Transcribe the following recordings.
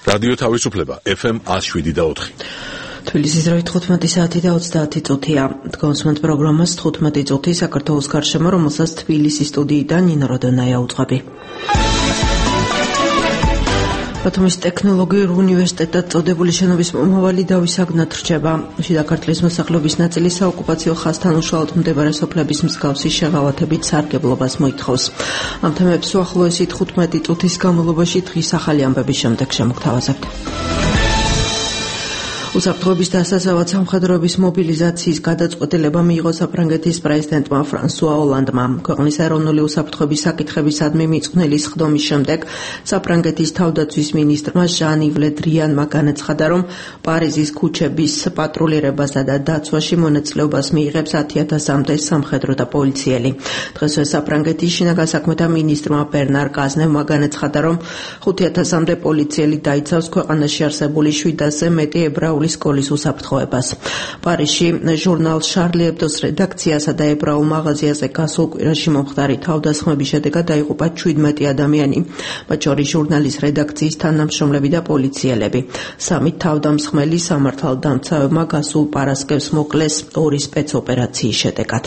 რადიო თავისუფლება FM 107.4. თბილისის დროით 15 საათი და 30 წუთია. დგომსმენთ პროგრამას 15 წუთი საქართველოს გარშემო, რომელსაც თბილისის სტუდიიდან ნინო როდონაია უძღვები. ბათუმის ტექნოლოგიურ უნივერსიტეტად წოდებული შენობის მომავალი დავისაგნად რჩება. შიდა ქართლის მოსახლეობის ნაწილი საოკუპაციო ხაზთან უშუალოდ მდებარე სოფლების მსგავსი შეღავათებით სარგებლობას მოითხოვს. ამ თემებს უახლოესი 15 წუთის განმავლობაში დღის ახალი ამბების შემდეგ შემოგთავაზებთ. უსაფრთხოების დასაცავად სამხედროების მობილიზაციის გადაწყვეტილება მიიღო საფრანგეთის პრეზიდენტმა ფრანსუა ოლანდმა. ქვეყნის ეროვნული უსაფრთხოების საკითხებისადმი მიწყვნილი სხდომის შემდეგ საფრანგეთის თავდაცვის მინისტრმა ჟან-იվ ლე დრიანმა განაცხადა, რომ პარიზის ქუჩების პატრულირებასა და დაცვაში მონაწილეობას მიიღებს 10,000-მდე სამხედრო და პოლიციელი. დღესვე საფრანგეთის შინაგან საქმეთა მინისტრმა ბერნარ კაზნევმა განაცხადა, რომ 5,000-მდე პოლიციელი დაიცავს ქვეყანაში არსებული 700-ზე მეტი ებრაული სკოლის უსაფრთხოებას. პარიზში ჟურნალ შარლი ებდოს რედაქციასა და ებრაულ მაღაზიაზე გასულ კვირაში მომხდარი თავდასხმების შედეგად დაიღუპა 17 ადამიანი, მათ შორის ჟურნალის რედაქციის თანამშრომლები და პოლიციელები. 3 თავდამსხმელი სამართალდამცავებმა გასულ პარასკევს მოკლეს 2 სპეცოპერაციის შედეგად.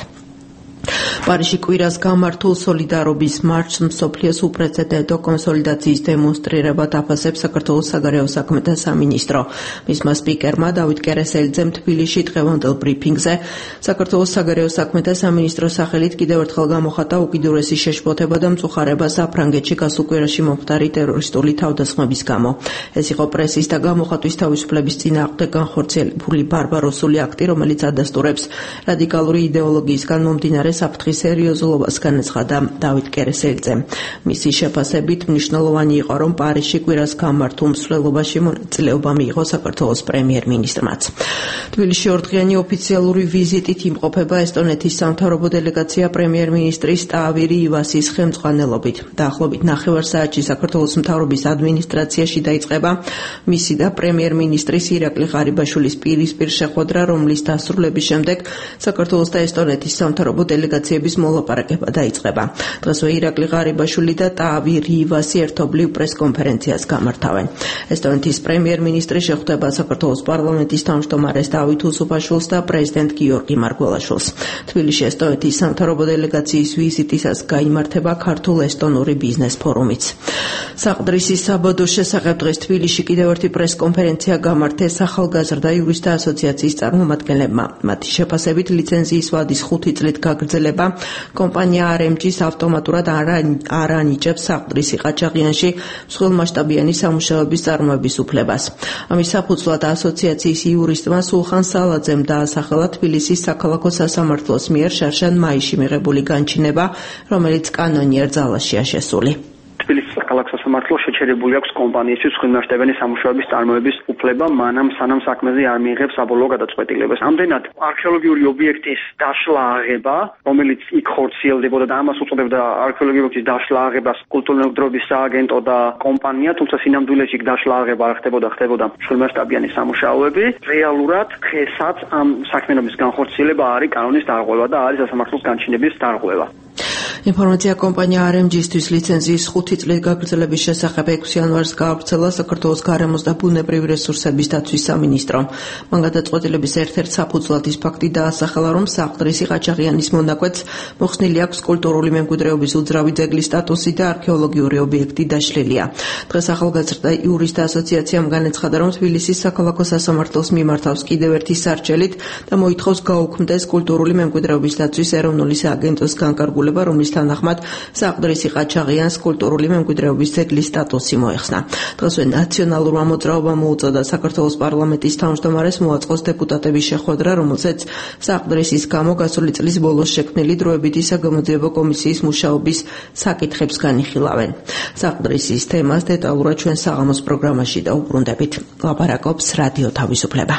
პარიზში კვირას გამართულ სოლიდარობის მარშს მსოფლიოს უპრეცედენტო კონსოლიდაციის დემონსტრირება დაფასებს საქართველოს საგარეო საქმეთა სამინისტრო. მისმა სპიკერმა დავით კერესელიძემ თბილისში დღევანდელ ბრიფინგზე საქართველოს საგარეო საქმეთა სამინისტროს სახელით კიდევ ერთხელ გამოხატა უკიდურესი შეშფოთება და მწუხარება საფრანგეთში გასულ კვირაში მომხდარი ტერორისტული თავდასხმების გამო. ეს იყო პრესის და გამოხატვის თავისუფლების წინააღმდეგ განხორციელებული ბარბაროსული აქტი, რომელიც ადასტურებს რადიკალური იდეოლოგიისგან მომდინარე საფრთხის სერიოზულობას, განაცხადა დავით კერესელიძემ. მისი შეფასებით მნიშვნელოვანი იყო, რომ პარიზში კვირას გამართულ მსვლელობაში მონაწილეობა მიიღო საქართველოს პრემიერ-მინისტრმაც. თბილისში ორდღიანი ოფიციალური ვიზიტით იმყოფება ესტონეთის სამთავრობო დელეგაცია პრემიერ-მინისტრის ტაავირი ივასის ხელმძღვანელობით. დაახლოებით 9 საათში საქართველოს მთავრობის ადმინისტრაციაში დაიწყება მისი და პრემიერ-მინისტრის ირაკლი ღარიბაშვილის პირისპირ შეხვედრა, რომლის დასრულების შემდეგ საქართველოს და ესტონეთის სამთავრობო დელეგაციების მოლაპარაკება დაიწყება. დღესვე ირაკლი ღარიბაშვილი და ტაავირი ივასი ერთობლივ პრესკონფერენციას გამართავენ. ესტონეთის პრემიერ-მინისტრი შეხვდება საქართველოს პარლამენტის თავმჯდომარეს დავით უსუფაშვილს და პრეზიდენტ გიორგი მარგველაშვილს. თბილისში ესტონეთის სამთავრობო დელეგაციის ვიზიტისას გაიმართება ქართულ-ესტონური ბიზნეს ფორუმიც. საყდრისის საბადოს შესახებ დღეს თბილისში კიდევ ერთი პრესკონფერენცია გამართეს ახალგაზრდა იურისტთა ასოციაციის წარმომადგენლებმა. მათი შეფასებით ლიცენზიის ვადის 5 წლით გაგრძელება კომპანია RMG-ს ავტომატურად არ ანიჭებს საყდრისი ყაჩაღიანში მსხვილმასშტაბიანი სამუშაოების წარმოების უფლებას. ამის საფუძვლად ასოციაციის იურისტმა სულხან სალაძემ დაასახელა თბილისის საქალაქო სასამართლოს მიერ შარშან მაისში მიღებული განჩინება, რომელიც კანონიერ ძალაშია შესული. თბილისის საქალაქო სასამართლო შეჩერებული აქვს კომპანიისთვის მსხვილმასშტაბიანი სამუშაოების წარმოების უფლება, მანამ სანამ საქმეზე არ მიიღებს საბოლოო გადაწყვეტილებას. ამდენად არქეოლოგიური ობიექტის დაშლა აღება, რომელიც იქ ხორციელდებოდა და ამას უწოდებდა არქეოლოგიური ობიექტის დაშლა აღებას კულტურული მემკვიდრეობის სააგენტო და კომპანია, თუმცა სინამდვილეში იქ დაშლა აღება არ ხდებოდა მსხვილმასშტაბიანი სამუშაოები. რეალურად დღესაც ამ საქმიანობის განხორციელება არის კანონის დარღვევა და არის სასამართლოს განჩინების დარღვევა. ინფორმაცია კომპანია RMG-ისთვის ლიცენზიის 5 წლით გაგრძელების შესახებ 6 იანვარს გაავრცელა საქართველოს გარემოს და ბუნებრივი რესურსების დაცვის სამინისტრომ. მან გადაწყვეტილების ერთ-ერთ საფუძვლად ის ფაქტი დაასახელა, რომ საყდრისი ყაჩაღიანის მონაკვეთს მოხსნილი აქვს კულტურული მემკვიდრეობის უძრავი ძეგლის სტატუსი და არქეოლოგიური ობიექტი დაშლილია. დღეს ახალგაზრდა იურისტთა ასოციაციამ განაცხადა, რომ თბილისის საქალაქო სასამართლოს მიმართავს კიდევ ერთი სარჩელით და მოითხოვს გაუქმდეს კულტურული მემკვიდრეობის დაცვის ეროვნული სააგენტოს განკარგულება, რომლის თანახმად საყდრისი ყაჩაღიანს კულტურული მემკვიდრეობის ძეგლის სტატუსი მოეხსნა. დღესვე ნაციონალურმა მოძრაობამ მოუწოდა საქართველოს პარლამენტის თავმჯდომარეს მოაწყოს დეპუტატების შეხვედრა, რომელზეც საყდრისის გამო გასული წლის ბოლოს შექმნილი დროებითი საგამოძიებო კომისიის მუშაობის საკითხებს განიხილავენ. საყდრისის თემას დეტალურად ჩვენ საღამოს პროგრამაში დაუბრუნდებით. ლაპარაკობს რადიო თავისუფლება.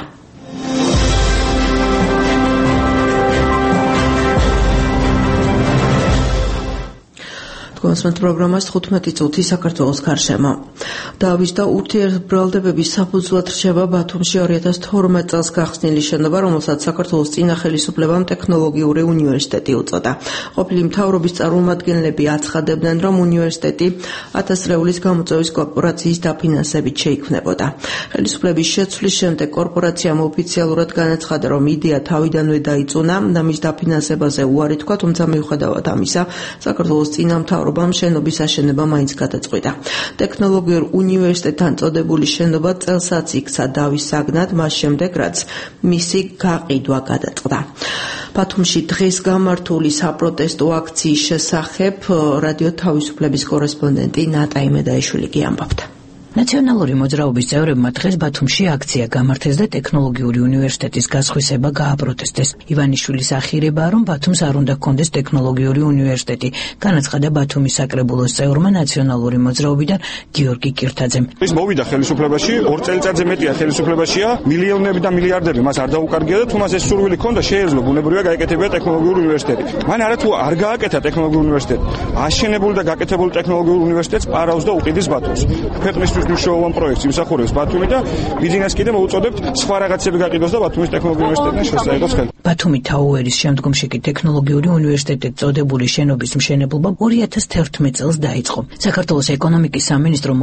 გონსმენთ პროგრამას 15 წუთი საქართველოს გარშემო. დავის და ურთიერთბრალდებების საფუძვლად რჩება ბათუმში 2012 წელს გახსნილი შენობა, რომელსაც საქართველოს წინა ხელისუფლებამ ტექნოლოგიური უნივერსიტეტი უწოდა. ყოფილი მთავრობის წარმომადგენლები აცხადებდნენ, რომ უნივერსიტეტი 1000 ლეულის გამოწვევის კორპორაციის დაფინანსებით შეიქმნებოდა. ხელისუფლების შეცვლის შემდეგ კორპორაციამ ოფიციალურად განაცხადა, რომ იდეა თავიდანვე დაიწუნა და მის დაფინანსებაზე უარი თქვა, თუმცა მიუხედავად ამისა, საქართველოს წინა მთავრობამ შენობის აშენება მაინც გადაწყვიტა. ტექნოლოგიურ უნივერსიტეტთან წოდებული შენობა წელსაც იქცა დავის საგნად, მას შემდეგ რაც მისი გაყიდვა გადაწყდა. ბათუმში დღეს გამართული საპროტესტო აქციის შესახებ რადიო თავისუფლების კორესპონდენტი ნატა იმედაიშვილი ამბობდა. ნაციონალური მოძრაობის წევრებმა დღეს ბათუმში აქცია გამართეს და ტექნოლოგიური უნივერსიტეტის გასხვისება გააპროტესტეს. ივანიშვილის ახირებაა, რომ ბათუმს არ უნდა ჰქონდეს ტექნოლოგიური უნივერსიტეტი, განაცხადა ბათუმის საკრებულოს წევრმა ნაციონალური მოძრაობიდან გიორგი კირთაძემ. ის მოვიდა ხელისუფლებაში, 2 წელიწადზე მეტია ხელისუფლებაშია, მილიონები და მილიარდები მას არ დაუკარგია და თუ მას ეს სურვილი ჰქონდა, შეეძლო ბუნებრივია გაეკეთებინა ტექნოლოგიური უნივერსიტეტი. მან არათუ არ გააკეთა ტექნოლოგიური უნივერსიტეტი. აშენებული და გაკეთებული ტექნოლოგიური უნივერსიტეტს პარავს და უყიდის ბათუმს. ქვეყნისთვის მნიშვნელოვან პროექტს იმსახურებს ბათუმი და ვიძინას კიდე მოუწოდებთ სხვა რაღაცები გაყიდოს და ბათუმის ტექნოლოგიური უნივერსიტეტიდან შესაძლოს ხელი. ბათუმი თაუერის შემდგომში კი ტექნოლოგიური უნივერსიტეტით წოდებული შენობის მშენებლობა 2011 წელს დაიწყო. საქართველოს ეკონომიკის სამინისტრომ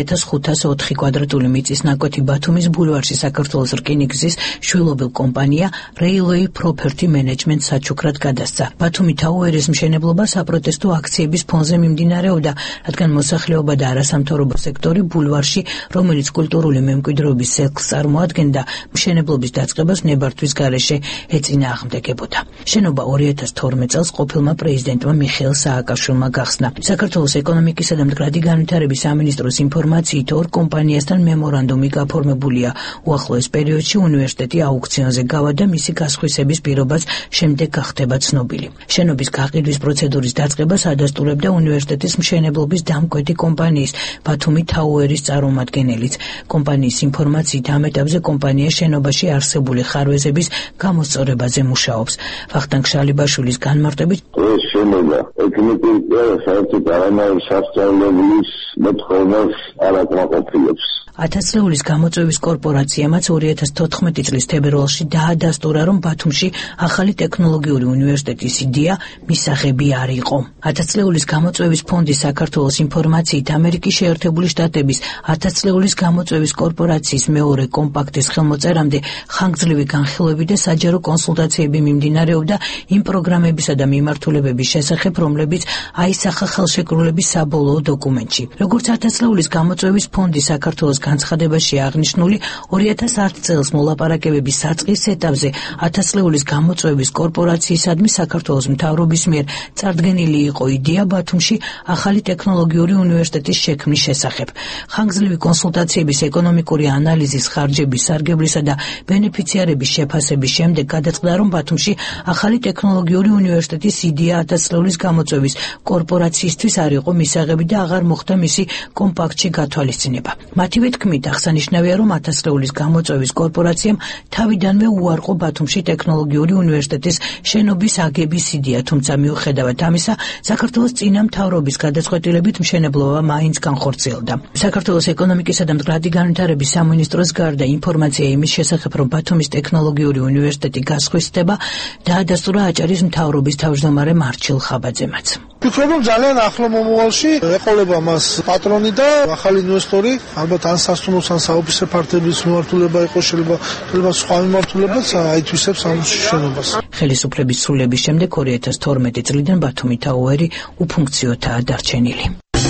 4504 კვადრატული მიწის ნაკვეთი ბათუმის ბულვარში საქართველოს რკინიგზის შვილობილ კომპანია Railway Property Management საჩუქრად გადასცა. ბათუმი თაუერის მშენებლობა საპროტესტო აქციების ფონზე მიმდინარეობდა, რადგან მოსახლეობა და არასამთავრობო სექტორი ბულვარში, რომელიც კულტურული მემკვიდრეობის ძეგლს წარმოადგენდა, მშენებლობის დაწყებას ნებართვის გარეშე ეწინააღმდეგებოდა. შენობა 2012 წელს ყოფილმა პრეზიდენტმა მიხეილ სააკაშვილმა გახსნა. საქართველოს ეკონომიკისა და მდგრადი განვითარების სამინისტროს ინფორმაციით, 2 კომპანიასთან მემორანდუმი გაფორმებულია. უახლოეს პერიოდში უნივერსიტეტი აუქციონზე გავა და მისი გასხვისების პირობაც შემდეგ გახდება ცნობილი. შენობის გაყიდვის პროცედურის დაწყებას ადასტურებდა უნივერსიტეტის მშენებლობის დამკვეთი კომპანიის ბათუმი თაუერის წარმომადგენელიც. კომპანიის ინფორმაციით ამ ეტაპზე კომპანია შენობაში არსებული ხარვეზების გამოსწორებაზე მუშაობს. ვახტანგ შალიბაშვილის განმარტებით, ეს შენობა ეკონომიკური და საერთოდ არანაირ სასწავლებლის მოთხოვნას არ აკმაყოფილებს. 1000 ლეულის გამოწვევის კორპორაციამაც 2014 წლის თებერვალში დაადასტურა, რომ ბათუმში ახალი ტექნოლოგიური უნივერსიტეტის იდეა მისაღები არ იყო. 1000 ლეულის გამოწვევის ფონდი საქართველოს ინფორმაციით ამერიკის შეერთებული შტატების 1000 ლეულის გამოწვევის კორპორაციის მეორე კომპაქტის ხელმოწერამდე ხანგრძლივი განხილვები და საჯარო კონსულტაციები მიმდინარეობდა იმ პროგრამებისა და მიმართულებების შესახებ, რომლებიც აისახა ხელშეკრულების საბოლოო დოკუმენტში. როგორც 1000 ლეულის გამოწვევის ფონდი საქართველოს განცხადებაში აღნიშნული, 2010 წელს მოლაპარაკებების საწყის ეტაპზე 1000 ლეულის გამოწვევის კორპორაციისადმი საქართველოს მთავრობის მიერ წარდგენილი იყო იდეა ბათუმში ახალი ტექნოლოგიური უნივერსიტეტის შექმნის შესახებ. ხანგრძლივი კონსულტაციების, ეკონომიკური ანალიზის, ხარჯების, სარგებლისა და ბენეფიციარების შეფასების შემდეგ გადაწყდა, რომ ბათუმში ახალი ტექნოლოგიური უნივერსიტეტის იდეა 1000 ლეულის გამოწვევის კორპორაციისთვის არ იყო მისაღები და აღარ მოხდა მისი კომპაქტში გათვალისწინება. მათივე თქმით, აღსანიშნავია, რომ 1000 ლეულის გამოწვევის კორპორაციამ თავიდანვე უარყო ბათუმში ტექნოლოგიური უნივერსიტეტის შენობის აგების იდეა, თუმცა მიუხედავად ამისა, საქართველოს წინა მთავრობის გადაწყვეტილებით მშენებლობა მაინც განხორციელდა. საქართველოს ეკონომიკისა და მდგრადი განვითარების სამინისტროს გარდა ინფორმაცია იმის შესახებ, რომ ბათუმის ტექნოლოგიური უნივერსიტეტი გასხვისდება, დაადასტურა აჭარის მთავრობის თავმჯდომარე მარჩილ ხაბაძემაც. ვფიქრობ, რომ ძალიან ახლო მომავალში ეყოლება მას პატრონი და ახალი ინვესტორი, ალბათ ან სასტუმროს ან საოფისე პარტნიორების მიმართულება იყო, შეიძლება სხვა მიმართულებაც აითვისებს ამ შენობას. ხელისუფლების სრულების შემდეგ 2012 წლიდან ბათუმი თაუერი უფუნქციოთაა დარჩენილი.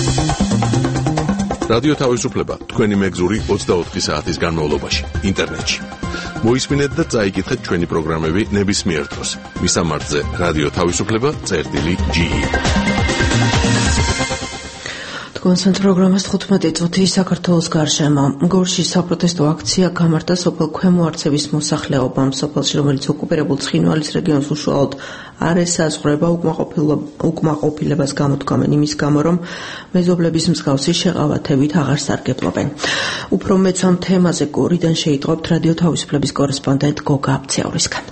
რადიო თავისუფლება თქვენი მეგზური 24 საათის განმავლობაში ინტერნეტში. მოისმინეთ და წაიკითხეთ ჩვენი პროგრამები ნებისმიერ დროს. მისამართზე რადიო თავისუფლება.ge. თქვენს პროგრამას 15 წუთი საქართველოს გარშემო. გორში საპროტესტო აქცია გამართა სოფელ ქვემო არცევის მოსახლეობამ. სოფელში, რომელიც ოკუპირებულ ცხინვალის რეგიონს უშუალოდ არ ესაზღვრება, უკმაყოფილებას გამოთქვამენ იმის გამო, რომ მეზობლების მსგავსი შეყავათებით აღარ სარგებლობენ. უფრო მეც ამ თემაზე გორიდან შეიტყობთ რადიო თავისუფლების კორესპონდენტ გოგა აბციაურისგან.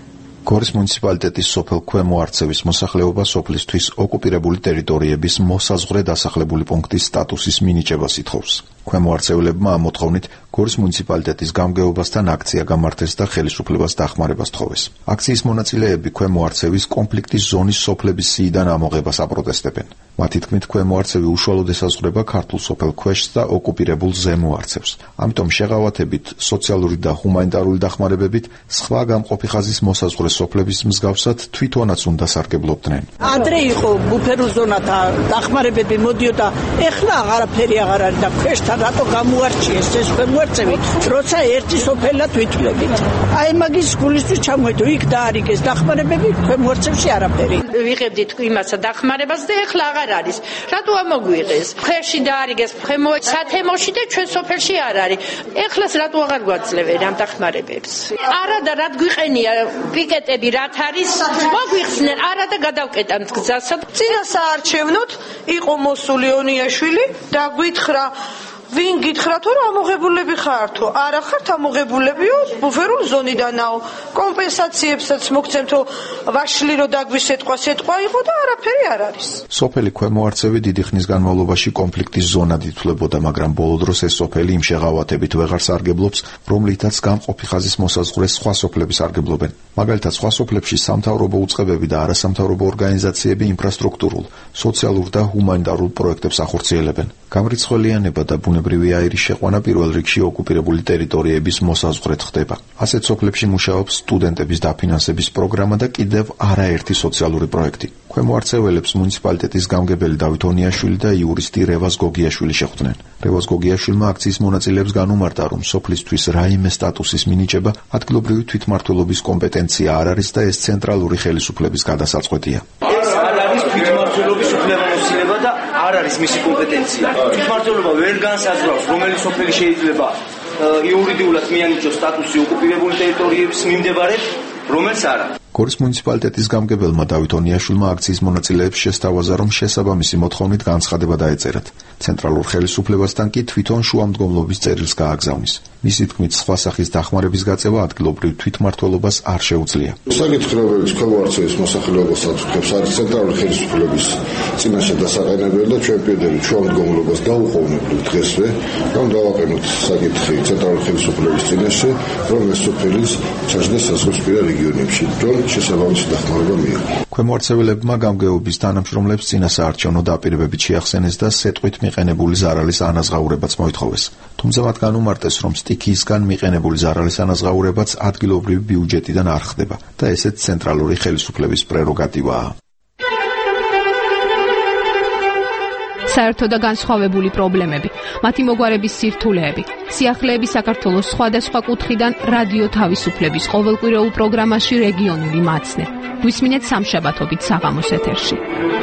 გორის მუნიციპალიტეტის სოფელ ქვემო არცევის მოსახლეობა სოფლისთვის ოკუპირებული ტერიტორიების მოსაზღვრე დასახლებული პუნქტის სტატუსის მინიჭებას ითხოვს. ქვემო არცევლებმა ამ მოთხოვნით გორის მუნიციპალიტეტის გამგეობასთან აქცია გამართეს და ხელისუფლებას დახმარებას თხოვეს. აქციის მონაწილეები ქვემო არცევის კონფლიქტის ზონის სოფლების სიიდან ამოღებას აპროტესტებენ. მათი თქმით, ქვემო არცევი უშუალოდ ესაზღვრება ქართულ სოფელ ქვეშს და ოკუპირებულ ზემო არცევს. ამიტომ შეღავათებით, სოციალური და ჰუმანიტარული დახმარებებით სხვა გამყოფი ხაზის მოსაზღვრე სოფლების მსგავსად თვითონაც უნდა სარგებლობდნენ. ადრე იყო ბუფერულ ზონათა დახმარებები მოდიოდა, ეხლა აღარაფერი აღარ არის და ქვეშთან რატო გამოარჩიეს ეს ქვემო არცევი, როცა ერთი სოფელად ვითვლებით. აი მაგის გულისთვის ჩამოედო, იქ დაარიგეს დახმარებები, ქვემო არცევში არაფერი. ვიღებდით იმასა დახმარებას და ეხლა აღარ არის. რატო ამოგვიღეს? ქვეშში დაარიგეს ქვემო სათემოში და ჩვენ სოფელში არ არის. ეხლას რატო აღარ გვაძლევენ ამ დახმარებებს? არა და რა გვიყენია პიკეტები რაც არის, მოგვიხსნენ, არა და გადავკეტამთ გზასა. წინა საარჩევნოთ იყო მოსული ონიაშვილი და გითხრა ვინ გითხრათ რომ ამოღებულები ხართო? არა ხართ ამოღებულებიო, ბუფერულ ზონიდანაო. კომპენსაციებსაც მოგცემთო ვაშლი რო დაგვისეთყვა, სეთყვა იყო და არაფერი არ არის. სოფელი ქვემო არცევი დიდი ხნის განმავლობაში კონფლიქტის ზონად ითვლებოდა, მაგრამ ბოლო დროს ეს სოფელი იმ შეღავათებით ვეღარ სარგებლობს, რომლითაც გამყოფი ხაზის მოსაზღვრე სხვა სოფლები სარგებლობენ. მაგალითად, სხვა სოფლებში სამთავრობო უწყებები და არასამთავრობო ორგანიზაციები ინფრასტრუქტურულ, სოციალურ და ჰუმანიტარულ პროექტებს ახორციელებენ. გამრიცხველიანება და ბუნებრივი აირის შეყვანა პირველ რიგში ოკუპირებული ტერიტორიების მოსაზღვრედ ხდება. ასეთ სოფლებში მუშაობს სტუდენტების დაფინანსების პროგრამა და კიდევ არაერთი სოციალური პროექტი. ქვემო არცეველებს მუნიციპალიტეტის გამგებელი დავით ონიაშვილი და იურისტი რევაზ გოგიაშვილი შეხვდნენ. რევაზ გოგიაშვილმა აქციის მონაწილეებს განუმარტა, რომ სოფლისთვის რაიმე სტატუსის მინიჭება ადგილობრივი თვითმმართველობის კომპეტენცია არ არის და ეს ცენტრალური ხელისუფლების გადასაწყვეტია. ეს არ არის თვითმმართველობის უფლებამოსილება და არ არის მისი კომპეტენცია. თვითმმართველობა ვერ განსაზღვრავს, რომელი სოფელი შეიძლება იურიდიულად მიანიჭოს სტატუსი ოკუპირებული ტერიტორიების მიმდებარედ, რომელს არა. გორის მუნიციპალიტეტის გამგებელმა დავით ონიაშვილმა აქციის მონაწილეებს შესთავაზა, რომ შესაბამისი მოთხოვნით განცხადება დაეწერათ. ცენტრალურ ხელისუფლებასთან კი თვითონ შუამდგომლობის წერილს გააგზავნის. მისი თქმით, სხვა სახის დახმარების გაწევა ადგილობრივ თვითმმართველობას არ შეუძლია. საკითხებიც ქვემო არცევის მოსახლეობას აწუხებს არის ცენტრალური ხელისუფლების წინაშე დასაყენებელი და ჩვენ პირდაპირ შუამდგომლობას დაუყოვნებლივ დღესვე, რომ დავაყენოთ საკითხი ცენტრალური ხელისუფლების წინაშე, რომ ეს სოფელის ჩაჯდა საზღვარგარეთ რეგიონებში, რომ შესაბამისი დახმარება მიიღოს. ქვემო არცეველებმა გამგეობის თანამშრომლებს წინასაარჩევნო დაპირებებით შეახსენეს და სეტყვით მიყენებული ზარალის ანაზღაურებაც მოითხოვეს. თუმცა მათ განუმარტეს, რომ სტიქიისგან მიყენებული ზარალის ანაზღაურებაც ადგილობრივი ბიუჯეტიდან არ ხდება და ესეც ცენტრალური ხელისუფლების პრეროგატივაა. საერთო და განსხვავებული პრობლემები, მათი მოგვარების სირთულეები, სიახლეები საქართველოს სხვადასხვა კუთხიდან რადიო თავისუფლების ყოველკვირეულ პროგრამაში რეგიონული მაცნე. გვისმინეთ სამშაბათობით საღამოს ეთერში.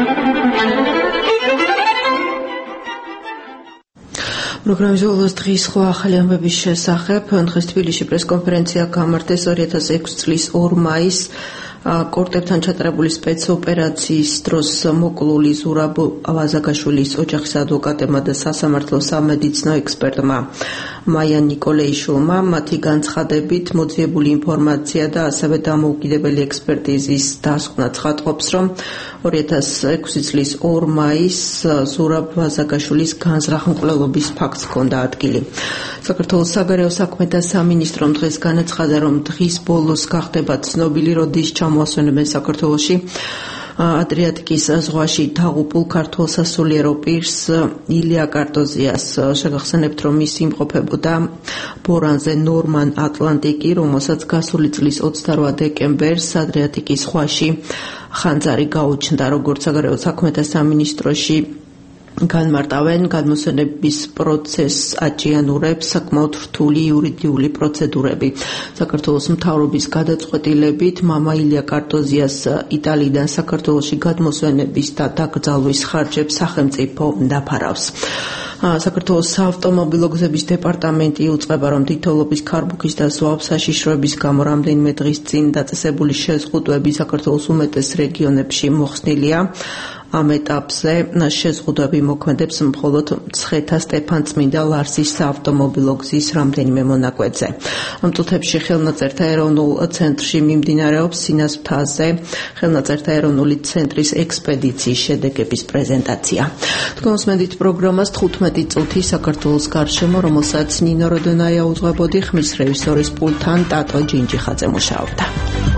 პროგრამის ბოლოს დღის სხვა ახალი ამბების შესახებ. დღეს თბილისში პრესკონფერენცია გამართეს 2006 წლის 2 მაისს კორტებთან ჩატარებული სპეცოპერაციის დროს მოკლული ზურაბ ვაზაგაშვილის ოჯახის ადვოკატებმა და სასამართლო სამედიცინო ექსპერტმა მაია ნიკოლეიშვილმა მათი განცხადებით მოძიებული ინფორმაცია და ასევე დამოუკიდებელი ექსპერტიზის დასკვნა ცხადყოფს, რომ 2006 წლის 2 მაისს ზურაბ ვაზაგაშვილის განზრახმკვლელობის ფაქტს ჰქონდა ადგილი. საქართველოს საგარეო საქმეთა სამინისტრომ დღეს განაცხადა, რომ დღის ბოლოს გახდება ცნობილი, როდის ჩამოასვენებენ საქართველოში ადრიატიკის ზღვაში დაღუპულ ქართველ სასულიერო პირს ილია კარტოზიას. შეგახსენებთ, რომ ის იმყოფებოდა ბორანზე ნორმან ატლანტიკი, რომელსაც გასული წლის 28 დეკემბერს ადრიატიკის ზღვაში ხანძარი გაუჩნდა. როგორც საგარეო საქმეთა სამინისტროში განმარტავენ, გადმოსვენების პროცესს აჭიანურებს საკმაოდ რთული იურიდიული პროცედურები. საქართველოს მთავრობის გადაწყვეტილებით მამა ილია კარტოზიას იტალიიდან საქართველოში გადმოსვენების და დაკრძალვის ხარჯებს სახელმწიფო დაფარავს. საქართველოს საავტომობილო გზების დეპარტამენტი იუწყება, რომ თითოეულობის ქარბუქის და ზვავ საშიშროების გამო რამდენიმე დღის წინ დაწესებული შეზღუდვები საქართველოს უმეტეს რეგიონებში მოხსნილია. ამ ეტაპზე შეზღუდვები მოქმედებს მხოლოდ მცხეთა სტეფანწმინდა ლარსის საავტომობილო გზის რამდენიმე მონაკვეთზე. ამ წუთებში ხელნაწერთა ეროვნულ ცენტრში მიმდინარეობს სინას მთაზე ხელნაწერთა ეროვნული ცენტრის ექსპედიციის შედეგების პრეზენტაცია. თქვენ უსმენთ პროგრამას 15 წუთი საქართველოს გარშემო, რომელსაც ნინო როდონაია უძღვებოდი, ხმის რეჟისორის პულტთან ტატო ჯინჯიხაძე მუშაობდა.